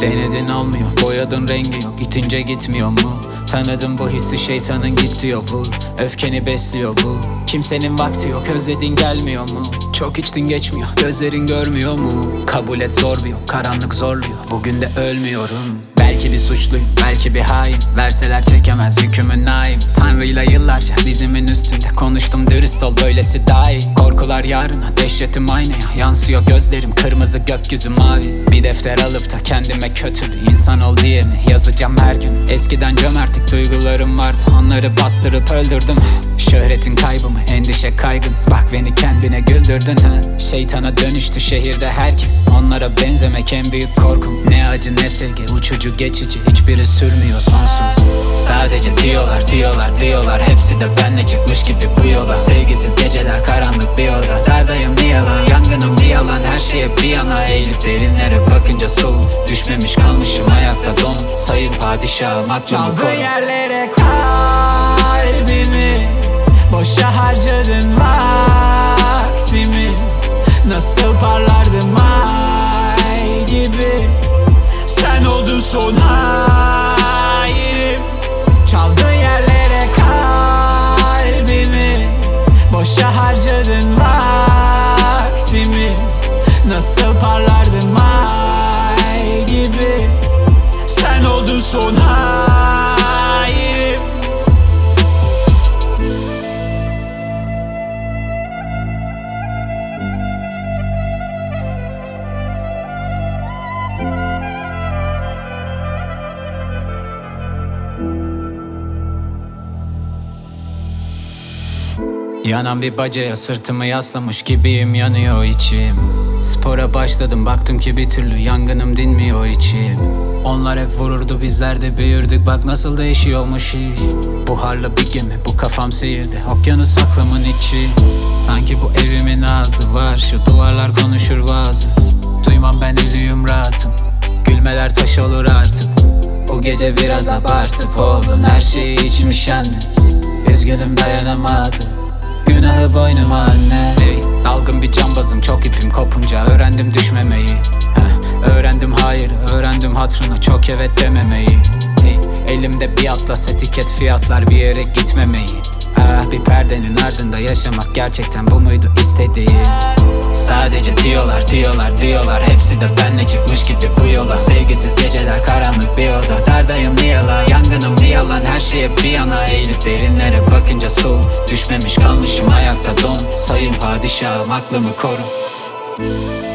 Denedin olmuyor, boyadın rengi yok, itince gitmiyor mu? Tanıdım bu hissi, şeytanın git diyor, vur. Öfkeni besliyor bu. Kimsenin vakti yok, özledin gelmiyor mu? Çok içtin geçmiyor, gözlerin görmüyor mu? Kabul et zor bir yol, karanlık zorluyor, bugün de ölmüyorum. Belki bir suçluyum, belki bir hain, verseler çekemez yükümün naim. Tanrıyla yıllarca dizimin üstünde konuştum, dürüst ol, böylesi daha iyi. Korkular yarına, dehşetim aynaya yansıyor, gözlerim kırmızı, gökyüzü mavi. Bir defter alıp da kendime kötü bir insan ol diye mi yazacağım her gün? Eskiden cömertlik duygularım vardı, onları bastırıp öldürdüm. Şöhretin kaybı mı, endişe kaygın, bak beni kendine güldürdün ha. Şeytana dönüştü şehirde herkes, onlara benzemek en büyük korkum. Ne acı ne sevgi, uçucu geçici, hiçbiri sürmüyor sonsuz. Sadece diyorlar, diyorlar, diyorlar, hepsi de benle çıkmış gibi bu yola. Sevgisiz geceler, karanlık bir oda, dardayım bir yalan, yangınım bir yalan. Her şeye bir yana eğilip derinlere bakınca soğuk, düşmemiş kalmışım ayakta don. Sayın padişahım, aklımı koru. Çaldığın yerlere kalbimi, boşa harcadın vaktimi. Nasıl parlardım ay gibi, sen oldun son halim. Çaldığın yerlere kalbimi, boşa harcadın vaktimi. Nasıl parlardım ay gibi, sen oldun son halim. Yanan bir bacaya sırtımı yaslamış gibiyim, yanıyor içim. Spora başladım, baktım ki bir türlü yangınım dinmiyor içim. Onlar hep vururdu, bizler de büyürdük, bak nasıl değişiyormuş iş. Buharlı bir gemi, bu kafam seyirdi, okyanus aklımın içi. Sanki bu evimin ağzı var, şu duvarlar konuşur bazı. Duymam ben ölüyüm rahatım, gülmeler taş olur artık. Bu gece biraz abartıp oldun, her şeyi içmiş anne. Üzgünüm dayanamadım, günahı boynuma anne. Hey, dalgın bir cambazım, çok ipim kopunca öğrendim düşmemeyi. Öğrendim hayır, öğrendim hatrına çok evet dememeyi. Hey, elimde bir atlas, etiket fiyatlar, bir yere gitmemeyi. Bir perdenin ardında yaşamak, gerçekten bu muydu istediğim? Sadece diyorlar, diyorlar, diyorlar, hepsi de benle çıkmış gibi bu yola. Sevgisiz geceler, karanlık bir oda, dardayım bir yalan, yangınım bir yalan. Her şeye bir yana eğilip derinlere bakınca soğuk, düşmemiş kalmışım ayakta don. Sayın padişahım, aklımı koru.